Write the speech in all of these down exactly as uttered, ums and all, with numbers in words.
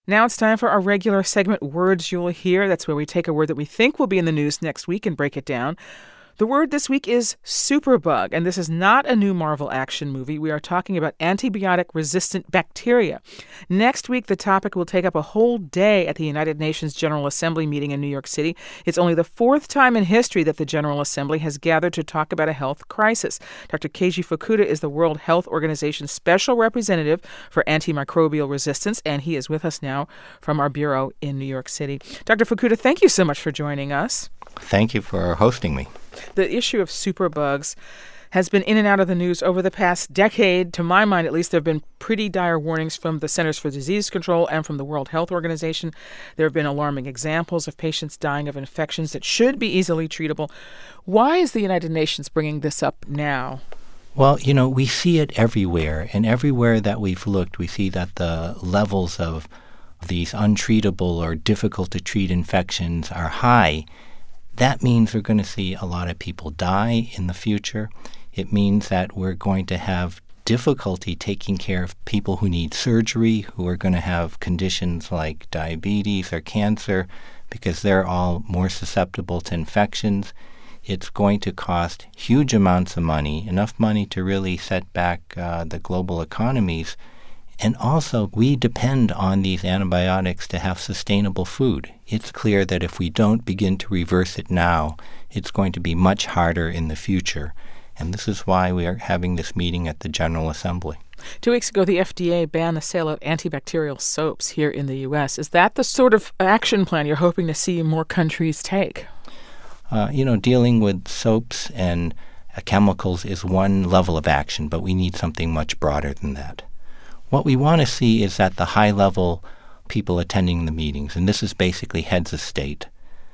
Now it's time for our regular segment, Words You'll Hear. That's where we take a word that we think will be in the news next week and break it down. The word this week is superbug, and this is not a new Marvel action movie. We are talking about antibiotic-resistant bacteria. Next week, the topic will take up a whole day at the United Nations General Assembly meeting in New York City. It's only the fourth time in history that the General Assembly has gathered to talk about a health crisis. Doctor Keiji Fukuda is the World Health Organization's special representative for antimicrobial resistance, and he is with us now from our bureau in New York City. Doctor Fukuda, thank you so much for joining us. Thank you for hosting me. The issue of superbugs has been in and out of the news over the past decade. To my mind, at least, there have been pretty dire warnings from the Centers for Disease Control and from the World Health Organization. There have been alarming examples of patients dying of infections that should be easily treatable. Why is the United Nations bringing this up now? Well, you know, we see it everywhere, and everywhere that we've looked, we see that the levels of these untreatable or difficult-to-treat infections are high. That means we're going to see a lot of people die in the future. It means that we're going to have difficulty taking care of people who need surgery, who are going to have conditions like diabetes or cancer, because they're all more susceptible to infections. It's going to cost huge amounts of money, enough money to really set back uh, the global economies. And also, we depend on these antibiotics to have sustainable food. It's clear that if we don't begin to reverse it now, it's going to be much harder in the future. And this is why we are having this meeting at the General Assembly. Two weeks ago, the F D A banned the sale of antibacterial soaps here in the U S. Is that the sort of action plan you're hoping to see more countries take? Uh, you know, dealing with soaps and uh, chemicals is one level of action, but we need something much broader than that. What we want to see is that the high-level people attending the meetings, and this is basically heads of state,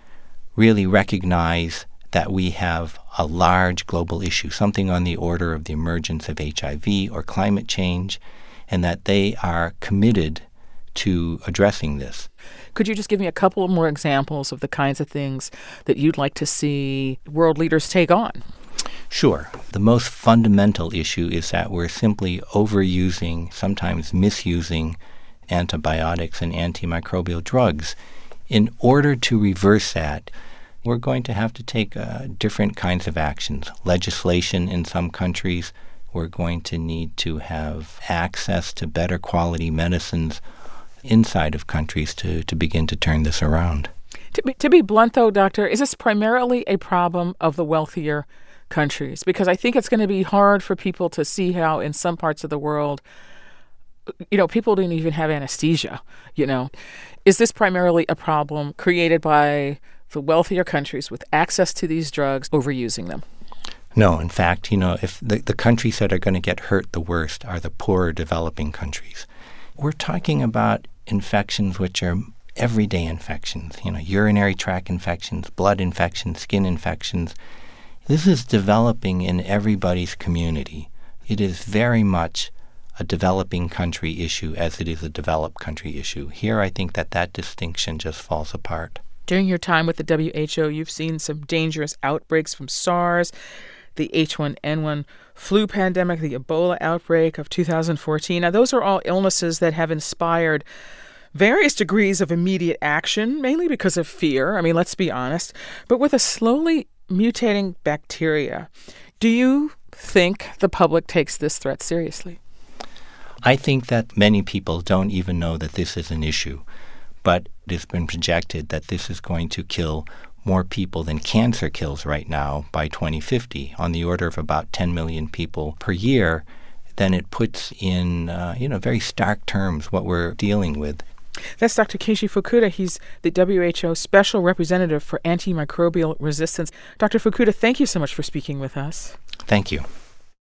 really recognize that we have a large global issue, something on the order of the emergence of H I V or climate change, and that they are committed to addressing this. Could you just give me a couple more examples of the kinds of things that you'd like to see world leaders take on? Sure. The most fundamental issue is that we're simply overusing, sometimes misusing, antibiotics and antimicrobial drugs. In order to reverse that, we're going to have to take uh, different kinds of actions. Legislation in some countries, we're going to need to have access to better quality medicines inside of countries to, to begin to turn this around. To be, to be blunt, though, Doctor, is this primarily a problem of the wealthier countries? Because I think it's going to be hard for people to see how in some parts of the world, you know, people don't even have anesthesia, you know. Is this primarily a problem created by the wealthier countries with access to these drugs overusing them? No, in fact, you know, if the, the countries that are going to get hurt the worst are the poorer developing countries. We're talking about infections which are everyday infections, you know, urinary tract infections, blood infections, skin infections. This is developing in everybody's community. It is very much a developing country issue as it is a developed country issue. Here, I think that that distinction just falls apart. During your time with the W H O, you've seen some dangerous outbreaks from SARS, the H one N one flu pandemic, the Ebola outbreak of two thousand fourteen. Now, those are all illnesses that have inspired various degrees of immediate action, mainly because of fear. I mean, let's be honest. But with a slowly mutating bacteria, do you think the public takes this threat seriously? I think that many people don't even know that this is an issue, but it has been projected that this is going to kill more people than cancer kills right now by twenty fifty, on the order of about ten million people per year. Then it puts in, uh, you know, very stark terms what we're dealing with. That's Doctor Keiji Fukuda. He's the W H O Special Representative for Antimicrobial Resistance. Doctor Fukuda, thank you so much for speaking with us. Thank you.